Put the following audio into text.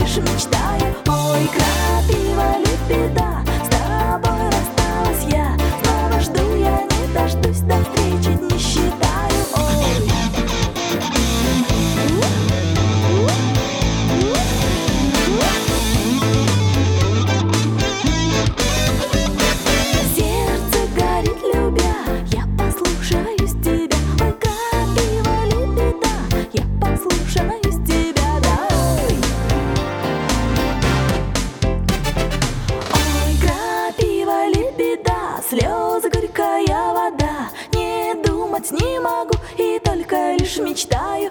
лишь мечтаю. Ой, крапива, лебеда, с тобой рассталась я. Снова жду я, не дождусь, до встречи не считаю. Ой. Сердце горит, любя, я послушаюсь тебя. Ой, крапива, лебеда, я послушаюсь тебя, да. Ой, крапива, лебеда, слезы, горькая вода. Не думать не могу и только лишь мечтаю.